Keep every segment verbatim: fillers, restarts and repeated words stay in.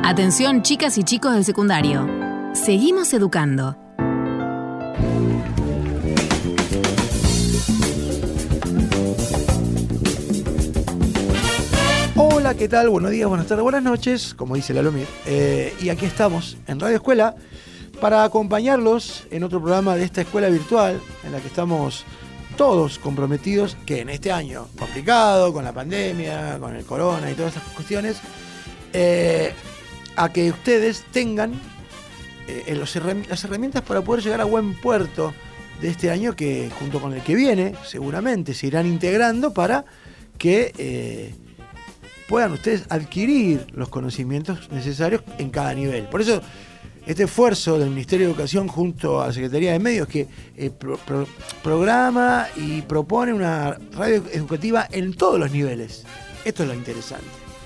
Atención, chicas y chicos del secundario. Seguimos educando. Hola, ¿qué tal? Buenos días, buenas tardes, buenas noches, como dice la Lomir. Eh, y aquí estamos en Radio Escuela para acompañarlos en otro programa de esta escuela virtual en la que estamos todos comprometidos, que en este año complicado, con la pandemia, con el corona y todas estas cuestiones, eh, a que ustedes tengan eh, los herram- las herramientas para poder llegar a buen puerto de este año, que junto con el que viene seguramente se irán integrando para que eh, puedan ustedes adquirir los conocimientos necesarios en cada nivel. Por eso este esfuerzo del Ministerio de Educación junto a la Secretaría de Medios, que eh, pro, pro, programa y propone una radio educativa en todos los niveles. Esto es lo interesante.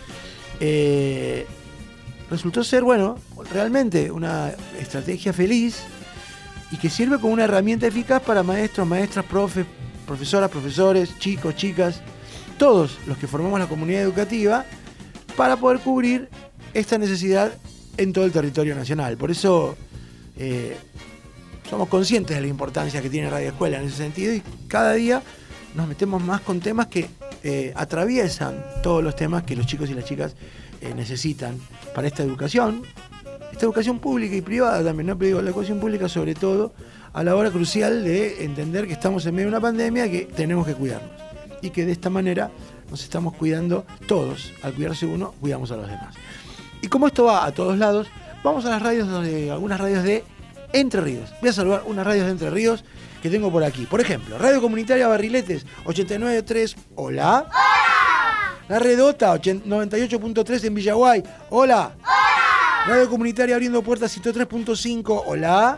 Eh, resultó ser, bueno, realmente una estrategia feliz y que sirve como una herramienta eficaz para maestros, maestras, profes, profesoras, profesores, chicos, chicas, todos los que formamos la comunidad educativa, para poder cubrir esta necesidad en todo el territorio nacional. Por eso eh, somos conscientes de la importancia que tiene Radio Escuela en ese sentido, y cada día nos metemos más con temas que eh, atraviesan todos los temas que los chicos y las chicas eh, necesitan para esta educación, esta educación pública y privada también, ¿no? Pero digo, la educación pública sobre todo a la hora crucial de entender que estamos en medio de una pandemia, que tenemos que cuidarnos y que de esta manera nos estamos cuidando todos. Al cuidarse uno, cuidamos a los demás. Y como esto va a todos lados, vamos a las radios, de, algunas radios de Entre Ríos. Voy a saludar unas radios de Entre Ríos que tengo por aquí. Por ejemplo, Radio Comunitaria Barriletes, ochenta y nueve punto tres, hola. ¡Hola! La Redota, noventa y ocho punto tres en Villaguay, hola. ¡Hola! Radio Comunitaria Abriendo Puertas, ciento tres punto cinco, hola.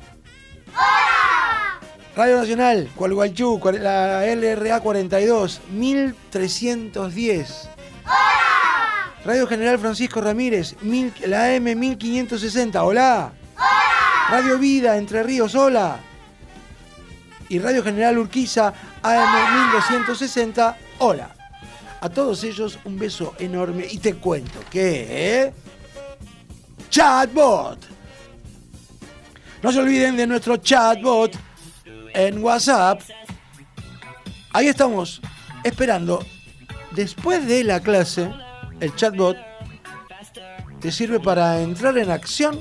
¡Hola! Radio Nacional, Cualguaychú, la L R A cuarenta y dos, mil trescientos diez. Radio General Francisco Ramírez, mil, la A M mil quinientos sesenta, hola. Hola. Radio Vida, Entre Ríos, hola. Y Radio General Urquiza, A M mil doscientos sesenta, hola. A todos ellos un beso enorme y te cuento que... ¿eh? Chatbot. No se olviden de nuestro chatbot en WhatsApp. Ahí estamos esperando. Después de la clase, el chatbot te sirve para entrar en acción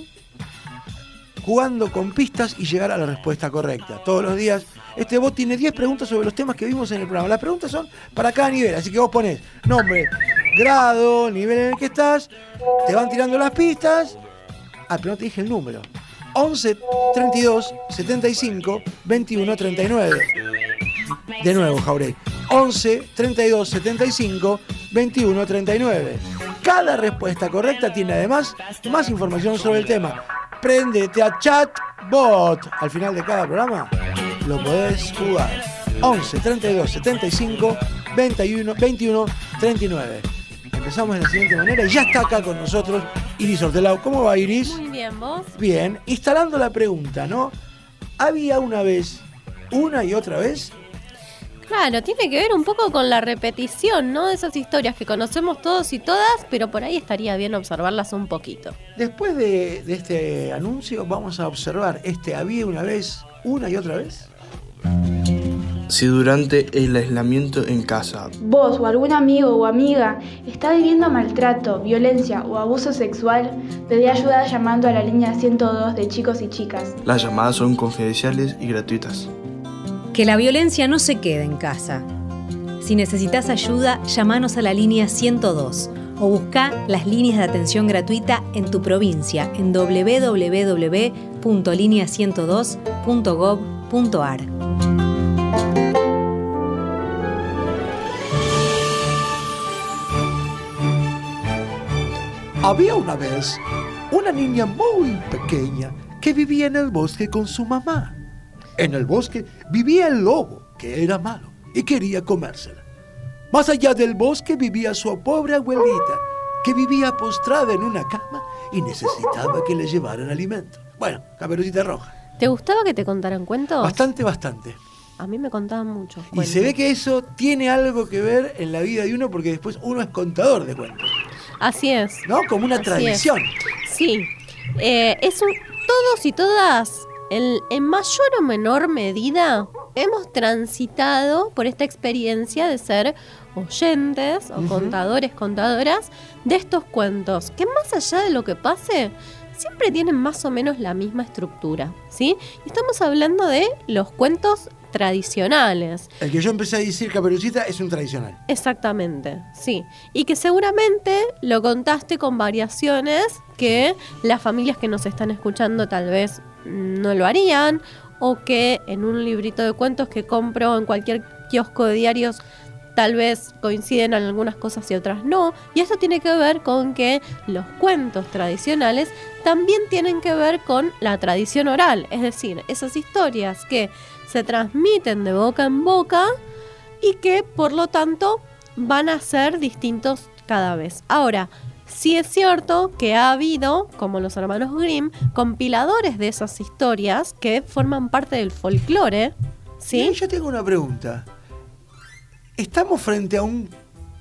jugando con pistas y llegar a la respuesta correcta. Todos los días este bot tiene diez preguntas sobre los temas que vimos en el programa. Las preguntas son para cada nivel, así que vos ponés nombre, grado, nivel en el que estás, te van tirando las pistas. Ah, pero no te dije el número. once, treinta y dos, setenta y cinco, veintiuno, treinta y nueve. De nuevo, Jauregui. once, treinta y dos, setenta y cinco, veintiuno, treinta y nueve. Cada respuesta correcta tiene además más información sobre el tema. Préndete a Chatbot. Al final de cada programa lo podés jugar. once, treinta y dos, setenta y cinco, veintiuno, veintiuno, treinta y nueve. Empezamos de la siguiente manera y ya está acá con nosotros Iris Hortelao. ¿Cómo va, Iris? Muy bien, ¿vos? Bien. Instalando la pregunta, ¿no? Había una vez, una y otra vez... Claro, tiene que ver un poco con la repetición, ¿no? De esas historias que conocemos todos y todas, pero por ahí estaría bien observarlas un poquito. Después de, de este anuncio, vamos a observar este había una vez, una y otra vez. Si durante el aislamiento en casa vos o algún amigo o amiga está viviendo maltrato, violencia o abuso sexual, pedí ayuda llamando a la línea ciento dos de chicos y chicas. Las llamadas son confidenciales y gratuitas. Que la violencia no se quede en casa. Si necesitas ayuda, llámanos a la línea ciento dos o busca las líneas de atención gratuita en tu provincia en doble u doble u doble u punto línea ciento dos punto gob punto ar. Había una vez una niña muy pequeña que vivía en el bosque con su mamá. En el bosque vivía el lobo, que era malo y quería comérsela. Más allá del bosque vivía su pobre abuelita, que vivía postrada en una cama y necesitaba que le llevaran alimento. Bueno, Caperucita Roja. ¿Te gustaba que te contaran cuentos? Bastante, bastante. A mí me contaban muchos cuentos. Y se ve que eso tiene algo que ver en la vida de uno, porque después uno es contador de cuentos. Así es. ¿No? Como una Así tradición. es. Sí. Eh, es un, todos y todas, en, en mayor o menor medida, hemos transitado por esta experiencia de ser oyentes o uh-huh. contadores, contadoras de estos cuentos, que más allá de lo que pase, siempre tienen más o menos la misma estructura, ¿sí? Y estamos hablando de los cuentos tradicionales. El que yo empecé a decir, Caperucita, es un tradicional. Exactamente, sí. Y que seguramente lo contaste con variaciones que las familias que nos están escuchando tal vez no lo harían, o que en un librito de cuentos que compro en cualquier kiosco de diarios tal vez coinciden en algunas cosas y otras no. Y esto tiene que ver con que los cuentos tradicionales también tienen que ver con la tradición oral, es decir, esas historias que se transmiten de boca en boca y que por lo tanto van a ser distintos cada vez. Ahora, sí es cierto que ha habido, como los hermanos Grimm, compiladores de esas historias que forman parte del folclore, ¿sí? Y yo tengo una pregunta. ¿Estamos frente a un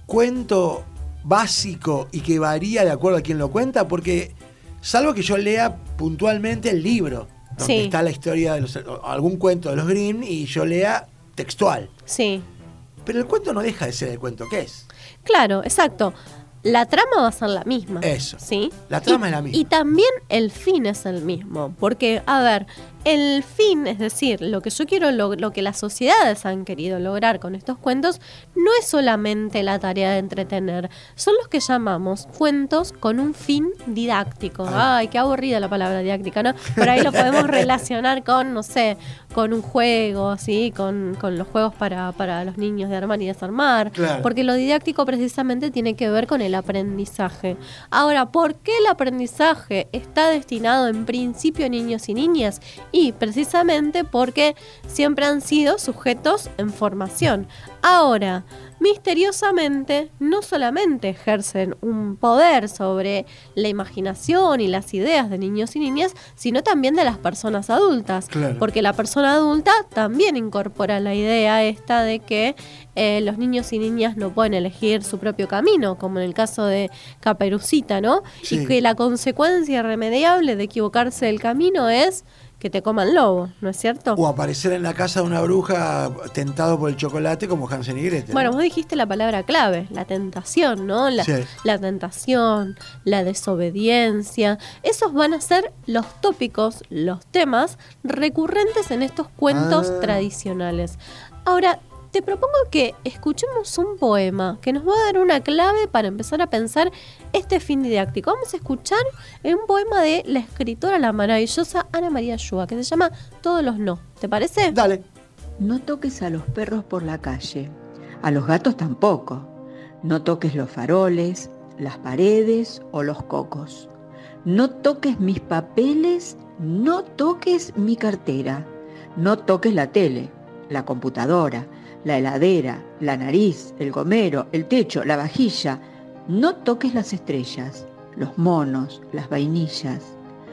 cuento básico y que varía de acuerdo a quién lo cuenta? Porque, salvo que yo lea puntualmente el libro, donde sí. está la historia de los, algún cuento de los Grimm, y yo lea textual. Sí. Pero el cuento no deja de ser el cuento que es. Claro, exacto. La trama va a ser la misma. Eso. ¿Sí? La trama y, es la misma. Y también el fin es el mismo. Porque, a ver, el fin, es decir, lo que yo quiero, lo, lo que las sociedades han querido lograr con estos cuentos, no es solamente la tarea de entretener. Son los que llamamos cuentos con un fin didáctico. Ah. Ay, qué aburrida la palabra didáctica, ¿no? Por ahí lo podemos relacionar con, no sé, con un juego, ¿sí? Con, con los juegos para, para los niños de armar y desarmar. Claro. Porque lo didáctico precisamente tiene que ver con el aprendizaje. Ahora, ¿por qué el aprendizaje está destinado en principio a niños y niñas? Y precisamente porque siempre han sido sujetos en formación. Ahora, misteriosamente, no solamente ejercen un poder sobre la imaginación y las ideas de niños y niñas, sino también de las personas adultas. Claro. Porque la persona adulta también incorpora la idea esta de que eh, los niños y niñas no pueden elegir su propio camino, como en el caso de Caperucita, ¿no? Sí. Y que la consecuencia irremediable de equivocarse del camino es que te coman lobo, ¿no es cierto? O aparecer en la casa de una bruja tentado por el chocolate como Hansel y Gretel. Bueno, ¿no? vos dijiste la palabra clave, la tentación, ¿no? La, sí. la tentación, la desobediencia. Esos van a ser los tópicos, los temas recurrentes en estos cuentos ah. tradicionales. Ahora, te propongo que escuchemos un poema que nos va a dar una clave para empezar a pensar este fin didáctico. Vamos a escuchar un poema de la escritora, la maravillosa Ana María Ayúa, que se llama Todos los no. ¿Te parece? Dale. No toques a los perros por la calle, a los gatos tampoco. No toques los faroles, las paredes o los cocos. No toques mis papeles, no toques mi cartera. No toques la tele, la computadora, la heladera, la nariz, el gomero, el techo, la vajilla. No toques las estrellas, los monos, las vainillas.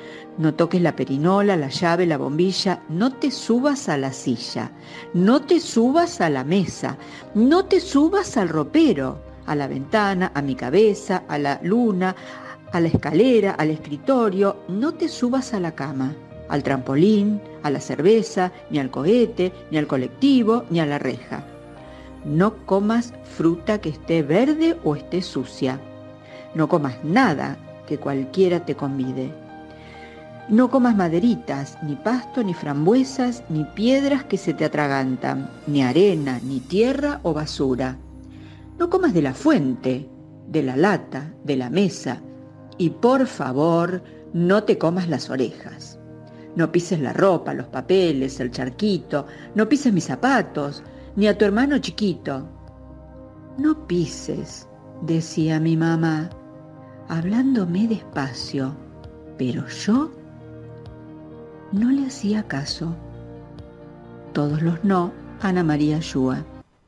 No toques la perinola, la llave, la bombilla. No te subas a la silla. No te subas a la mesa. No te subas al ropero, a la ventana, a mi cabeza, a la luna, a la escalera, al escritorio. No te subas a la cama, al trampolín, a la cerveza, ni al cohete, ni al colectivo, ni a la reja. No comas fruta que esté verde o esté sucia. No comas nada que cualquiera te convide. No comas maderitas, ni pasto, ni frambuesas, ni piedras que se te atragantan, ni arena, ni tierra o basura. No comas de la fuente, de la lata, de la mesa. Y por favor, no te comas las orejas. No pises la ropa, los papeles, el charquito. No pises mis zapatos, ni a tu hermano chiquito. No pises, decía mi mamá, hablándome despacio, pero yo no le hacía caso. Todos los no, Ana María Ayúa.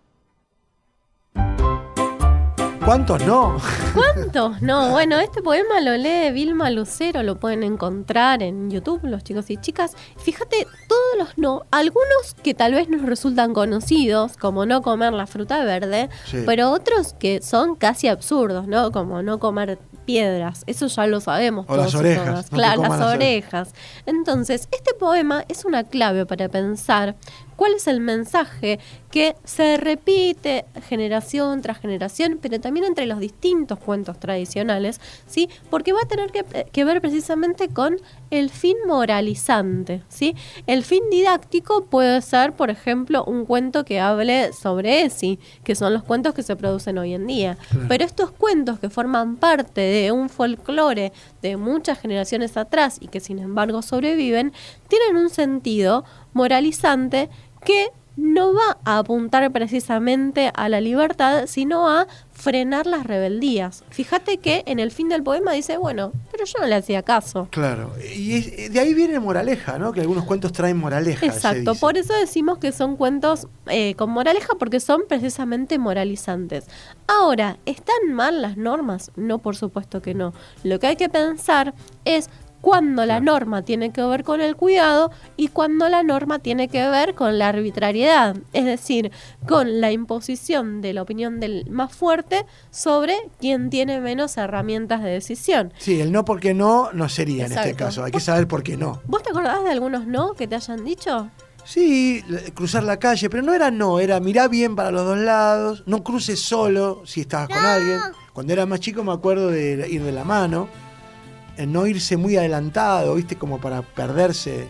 ¿Cuántos no? ¿Cuántos? No, bueno, este poema lo lee Vilma Lucero, lo pueden encontrar en YouTube, los chicos y chicas. Fíjate, todos los no, algunos que tal vez nos resultan conocidos, como no comer la fruta verde, sí. pero otros que son casi absurdos, ¿no? Como no comer piedras. Eso ya lo sabemos. O las orejas. Todas. No claro, las las orejas. Entonces, este poema es una clave para pensar cuál es el mensaje que se repite generación tras generación, pero también entre los distintos cuentos tradicionales, ¿sí? Porque va a tener que, que ver precisamente con el fin moralizante, ¿sí? El fin didáctico puede ser, por ejemplo, un cuento que hable sobre Esi, que son los cuentos que se producen hoy en día. Claro. Pero estos cuentos que forman parte de un folclore de muchas generaciones atrás y que sin embargo sobreviven, tienen un sentido moralizante que no va a apuntar precisamente a la libertad, sino a frenar las rebeldías. Fíjate que en el fin del poema dice, bueno, pero yo no le hacía caso. Claro, y es, de ahí viene moraleja, ¿no? Que algunos cuentos traen moraleja. Exacto, por eso decimos que son cuentos eh, con moraleja, porque son precisamente moralizantes. Ahora, ¿están mal las normas? No, por supuesto que no. Lo que hay que pensar es cuando la norma tiene que ver con el cuidado y cuando la norma tiene que ver con la arbitrariedad, es decir, con la imposición de la opinión del más fuerte sobre quien tiene menos herramientas de decisión. Sí, el no porque no no sería. Exacto. En este caso, hay que saber por qué no. ¿Vos te acordás de algunos no que te hayan dicho? Sí, cruzar la calle, pero no era no, era mirá bien para los dos lados, no cruces solo si estabas no. con alguien. Cuando era más chico me acuerdo de ir de la mano, no irse muy adelantado, ¿viste? Como para perderse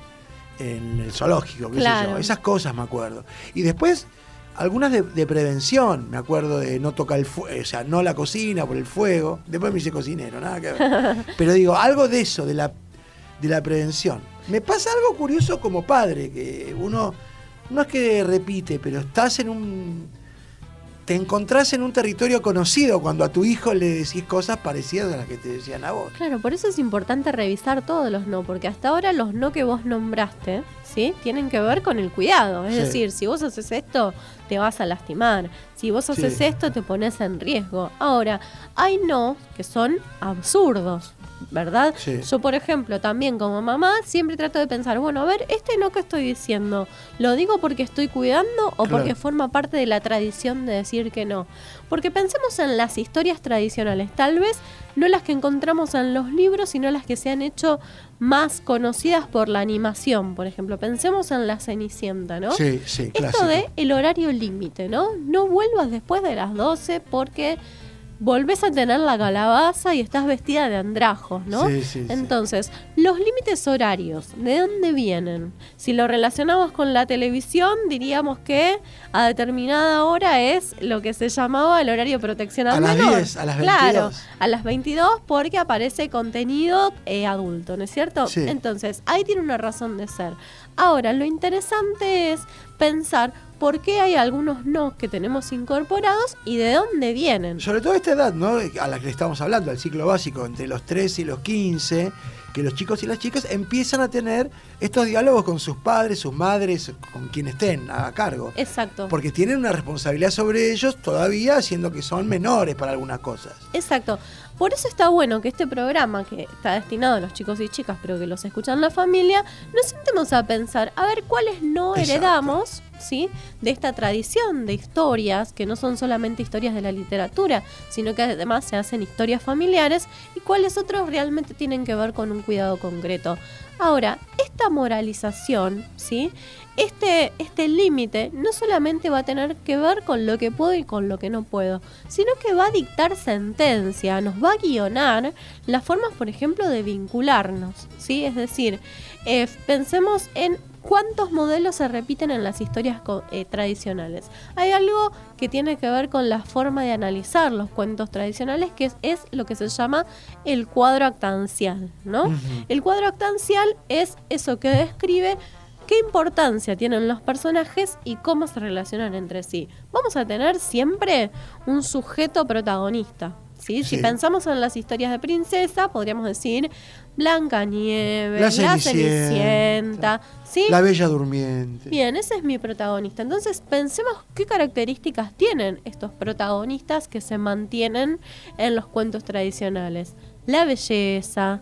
en el zoológico, qué claro. sé yo. Esas cosas me acuerdo. Y después, algunas de, de prevención. Me acuerdo de no tocar el fuego, o sea, no la cocina por el fuego. Después me hice cocinero, nada que ver. Pero digo, algo de eso, de la, de la prevención. Me pasa algo curioso como padre, que uno, no es que repite, pero estás en un... Te encontrás en un territorio conocido cuando a tu hijo le decís cosas parecidas a las que te decían a vos. Claro, por eso es importante revisar todos los no, porque hasta ahora los no que vos nombraste, ¿sí? Tienen que ver con el cuidado. Es sí. decir, si vos haces esto, te vas a lastimar. Si vos haces sí. esto, te pones en riesgo. Ahora, hay no que son absurdos, ¿verdad? Sí. Yo, por ejemplo, también como mamá, siempre trato de pensar, bueno, a ver, este no que estoy diciendo, ¿lo digo porque estoy cuidando o claro. porque forma parte de la tradición de decir que no? Porque pensemos en las historias tradicionales, tal vez no las que encontramos en los libros, sino las que se han hecho más conocidas por la animación. Por ejemplo, pensemos en La Cenicienta, ¿no? Sí, sí, Esto clásico. de el horario límite, ¿no? No vuelvas después de las doce porque volvés a tener la calabaza y estás vestida de andrajos, ¿no? Sí, sí, Entonces, sí. los límites horarios, ¿de dónde vienen? Si lo relacionamos con la televisión, diríamos que a determinada hora es lo que se llamaba el horario de protección al menor. A las diez, a las veintidós. Claro, a las veintidós porque aparece contenido eh, adulto, ¿no es cierto? Sí. Entonces, ahí tiene una razón de ser. Ahora, lo interesante es pensar por qué hay algunos no que tenemos incorporados y de dónde vienen. Sobre todo a esta edad, ¿no? A la que le estamos hablando, al ciclo básico, entre los trece y los quince, que los chicos y las chicas empiezan a tener estos diálogos con sus padres, sus madres, con quien estén a cargo. Exacto. Porque tienen una responsabilidad sobre ellos todavía, siendo que son menores para algunas cosas. Exacto. Por eso está bueno que este programa, que está destinado a los chicos y chicas, pero que los escuchan la familia, nos sentemos a pensar, a ver cuáles no heredamos, ¿sí? De esta tradición de historias, que no son solamente historias de la literatura, sino que además se hacen historias familiares, y cuáles otros realmente tienen que ver con un cuidado concreto. Ahora, esta moralización, ¿sí? Este, este límite no solamente va a tener que ver con lo que puedo y con lo que no puedo, sino que va a dictar sentencia, nos va a guionar las formas, por ejemplo, de vincularnos, ¿sí? Es decir, eh, pensemos en cuántos modelos se repiten en las historias eh, tradicionales. Hay algo que tiene que ver con la forma de analizar los cuentos tradicionales, que es, es lo que se llama el cuadro actancial, ¿no? Uh-huh. El cuadro actancial es eso que describe qué importancia tienen los personajes y cómo se relacionan entre sí. Vamos a tener siempre un sujeto protagonista, ¿sí? Sí. Si pensamos en las historias de princesa, podríamos decir Blancanieves, la Cenicienta, la Cenicienta, ¿sí? La Bella Durmiente. Bien, ese es mi protagonista. Entonces, pensemos qué características tienen estos protagonistas que se mantienen en los cuentos tradicionales. La belleza,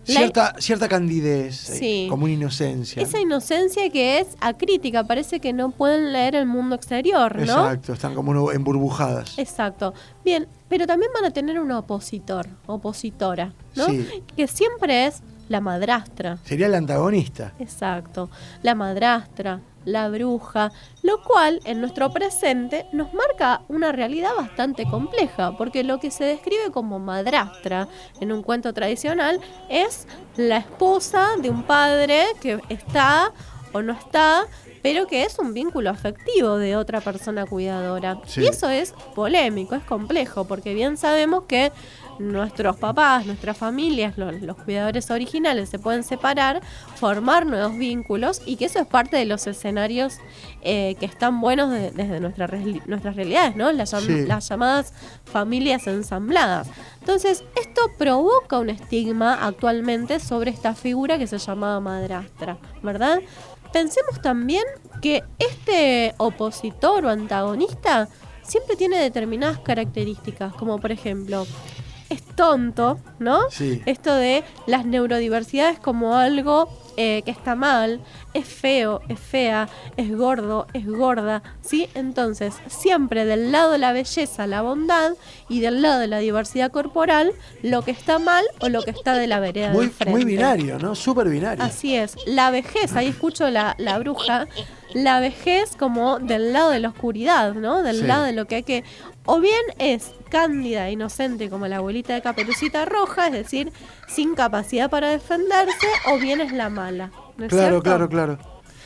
Cierta, la... cierta candidez, sí. eh, como una inocencia. Esa inocencia que es acrítica, parece que no pueden leer el mundo exterior, ¿no? Exacto, están como emburbujadas. Exacto. Bien, pero también van a tener un opositor, opositora, ¿no? Sí. Que siempre es la madrastra. Sería el antagonista. Exacto. La madrastra, la bruja, lo cual en nuestro presente nos marca una realidad bastante compleja, porque lo que se describe como madrastra en un cuento tradicional es la esposa de un padre que está o no está, pero que es un vínculo afectivo de otra persona cuidadora. Sí. Y eso es polémico, es complejo, porque bien sabemos que nuestros papás, nuestras familias, los, los cuidadores originales se pueden separar, formar nuevos vínculos, y que eso es parte de los escenarios eh, que están buenos de, desde nuestra, nuestras realidades, ¿no? Las, sí. las llamadas familias ensambladas. Entonces, esto provoca un estigma actualmente sobre esta figura que se llamaba madrastra, ¿verdad? Pensemos también que este opositor o antagonista siempre tiene determinadas características, como por ejemplo, es tonto, ¿no? Sí. Esto de las neurodiversidades como algo eh, que está mal, es feo, es fea, es gordo, es gorda, ¿sí? Entonces, siempre del lado de la belleza, la bondad, y del lado de la diversidad corporal, lo que está mal o lo que está de la vereda muy, del frente. Muy binario, ¿no? Súper binario. Así es. La vejez, ahí escucho la, la bruja, la vejez como del lado de la oscuridad, ¿no? Del sí. lado de lo que hay que... O bien es cándida, inocente, como la abuelita de Caperucita Roja, es decir, sin capacidad para defenderse, o bien es la mala. ¿No es claro, cierto? claro, claro.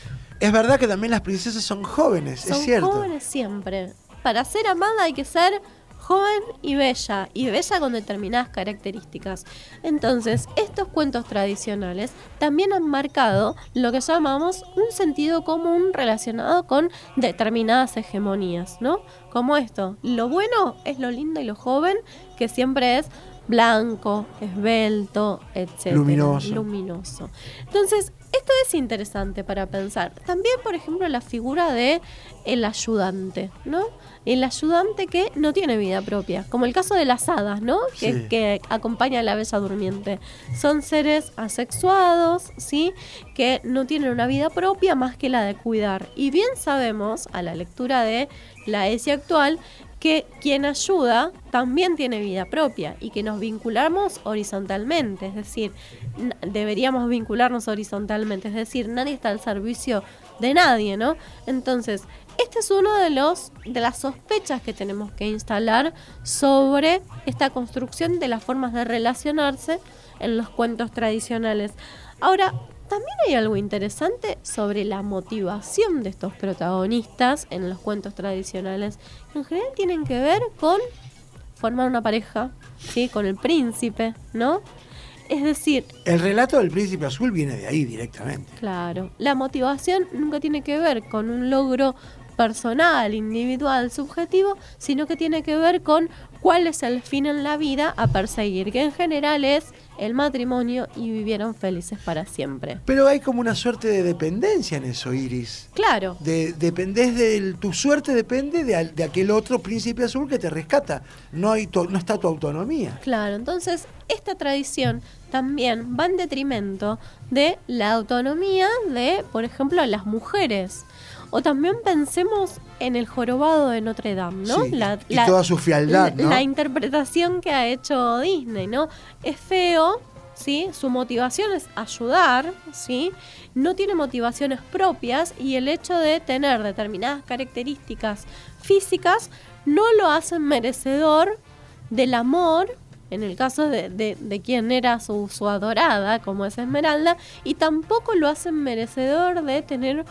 Es verdad que también las princesas son jóvenes, son es cierto. Son jóvenes siempre. Para ser amada hay que ser joven y bella, y bella con determinadas características. Entonces, estos cuentos tradicionales también han marcado lo que llamamos un sentido común relacionado con determinadas hegemonías, ¿no? Como esto, lo bueno es lo lindo y lo joven, que siempre es blanco, esbelto, etcétera. Luminoso. Luminoso. Entonces, esto es interesante para pensar. También, por ejemplo, la figura de el ayudante, ¿no? El ayudante que no tiene vida propia, como el caso de las hadas, ¿no? Que, sí. que acompaña a la Bella Durmiente. Son seres asexuados, ¿sí? Que no tienen una vida propia más que la de cuidar. Y bien sabemos, a la lectura de la E S I actual, que quien ayuda también tiene vida propia y que nos vinculamos horizontalmente, es decir, n- deberíamos vincularnos horizontalmente, es decir, nadie está al servicio de nadie, ¿no? Entonces, este es uno de los de las sospechas que tenemos que instalar sobre esta construcción de las formas de relacionarse en los cuentos tradicionales. Ahora, también hay algo interesante sobre la motivación de estos protagonistas en los cuentos tradicionales, que en general tienen que ver con formar una pareja, ¿sí? Con el príncipe, ¿no? Es decir... El relato del príncipe azul viene de ahí directamente. Claro. La motivación nunca tiene que ver con un logro personal, individual, subjetivo, sino que tiene que ver con cuál es el fin en la vida a perseguir, que en general es el matrimonio, y vivieron felices para siempre. Pero hay como una suerte de dependencia en eso, Iris. Claro. De, dependés de, tu suerte depende de, de aquel otro príncipe azul que te rescata. No, hay to, no está tu autonomía. Claro, entonces esta tradición también va en detrimento de la autonomía de, por ejemplo, las mujeres. O también pensemos en el jorobado de Notre Dame, ¿no? Sí, la, y la, toda su fealdad, la, ¿no? La interpretación que ha hecho Disney, ¿no? Es feo, ¿sí? Su motivación es ayudar, ¿sí? No tiene motivaciones propias, y el hecho de tener determinadas características físicas no lo hacen merecedor del amor, en el caso de, de, de quien era su, su adorada, como es Esmeralda, y tampoco lo hacen merecedor de tener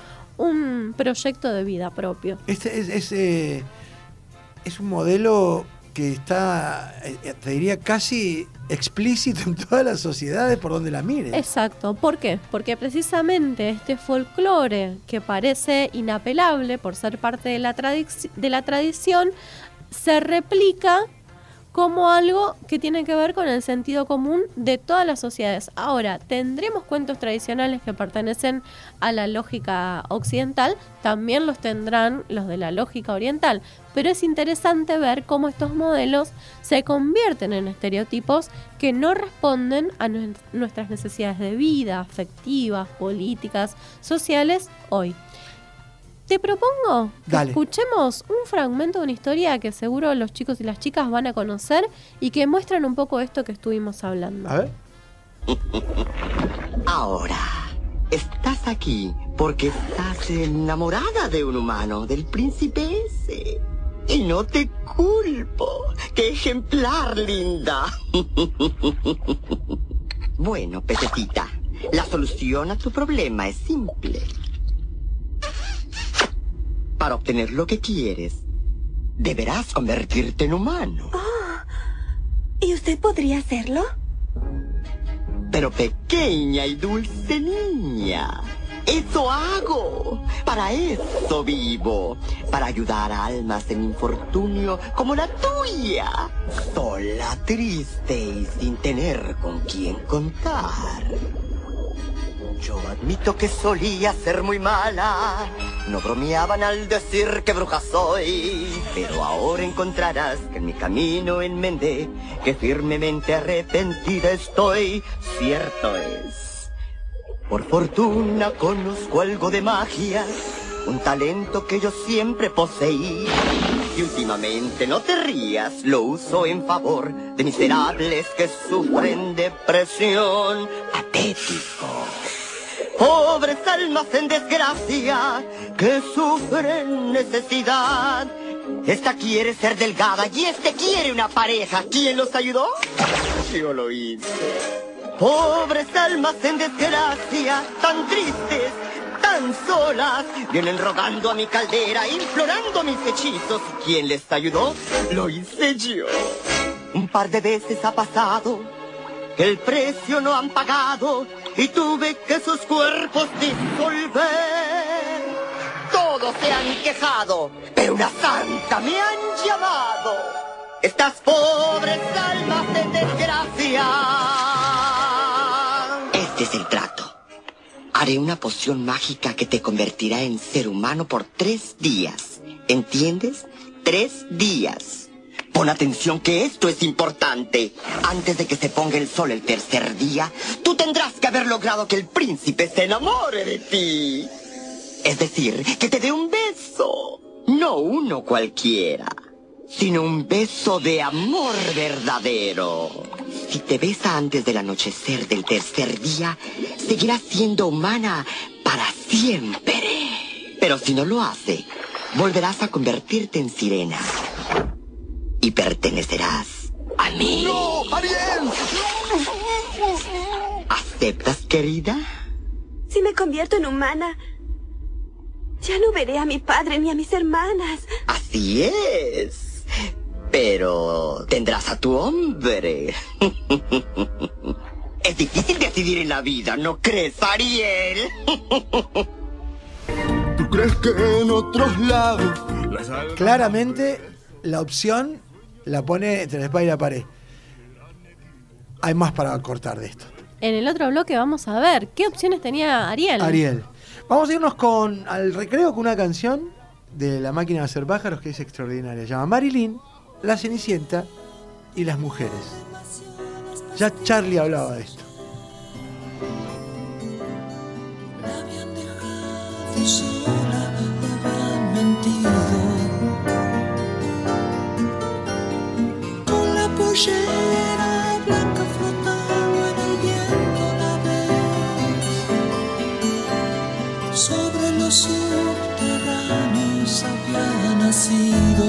un proyecto de vida propio. Este es, es, eh, es un modelo que está, eh, te diría, casi explícito en todas las sociedades por donde la mires. Exacto. ¿Por qué? Porque precisamente este folclore, que parece inapelable por ser parte de la, tradic- de la tradición, se replica como algo que tiene que ver con el sentido común de todas las sociedades. Ahora, tendremos cuentos tradicionales que pertenecen a la lógica occidental, también los tendrán los de la lógica oriental, pero es interesante ver cómo estos modelos se convierten en estereotipos que no responden a nu- nuestras necesidades de vida, afectivas, políticas, sociales hoy. Te propongo que Dale. escuchemos un fragmento de una historia que seguro los chicos y las chicas van a conocer y que muestran un poco esto que estuvimos hablando. A ver. Ahora, estás aquí porque estás enamorada de un humano, del príncipe ese. Y no te culpo. ¡Qué ejemplar, linda! Bueno, pececita, la solución a tu problema es simple. Para obtener lo que quieres, deberás convertirte en humano. Oh, ¿y usted podría hacerlo? Pero pequeña y dulce niña, eso hago. Para eso vivo. Para ayudar a almas en infortunio como la tuya. Sola, triste y sin tener con quién contar. Yo admito que solía ser muy mala. No bromeaban al decir que bruja soy. Pero ahora encontrarás que en mi camino enmendé, que firmemente arrepentida estoy. Cierto es. Por fortuna conozco algo de magia, un talento que yo siempre poseí. Y últimamente, no te rías, lo uso en favor de miserables que sufren depresión. Patético. Pobres almas en desgracia que sufren necesidad. Esta quiere ser delgada y este quiere una pareja. ¿Quién los ayudó? Yo lo hice. Pobres almas en desgracia, tan tristes, tan solas, vienen rogando a mi caldera, implorando mis hechizos. ¿Quién les ayudó? Lo hice yo. Un par de veces ha pasado que el precio no han pagado y tuve que sus cuerpos disolver. Todos se han quejado, pero una santa me han llamado. Estas pobres almas en desgracia. Este es el trato. Haré una poción mágica que te convertirá en ser humano por tres días. ¿Entiendes? Tres días. Pon atención que esto es importante. Antes de que se ponga el sol el tercer día, tú tendrás que haber logrado que el príncipe se enamore de ti. Es decir, que te dé un beso. No uno cualquiera, sino un beso de amor verdadero. Si te besa antes del anochecer del tercer día, seguirás siendo humana para siempre. Pero si no lo hace, volverás a convertirte en sirena. Y pertenecerás a mí. ¡No, Ariel! ¿Aceptas, querida? Si me convierto en humana, ya no veré a mi padre ni a mis hermanas. Así es. Pero tendrás a tu hombre. Es difícil decidir en la vida, ¿no crees, Ariel? ¿Tú crees que en otros lados las almas... Claramente la opción la pone entre la espada y la pared. Hay más para cortar de esto. En el otro bloque vamos a ver qué opciones tenía Ariel. Ariel. Vamos a irnos con al recreo con una canción de La Máquina de Hacer Pájaros que es extraordinaria. Se llama Marilyn, La Cenicienta y las mujeres. Ya Charlie hablaba de esto. La habían dejado sola, le habían mentido. Con la pollera blanca flotando en el viento la ves. Sobre los subterráneos había nacido.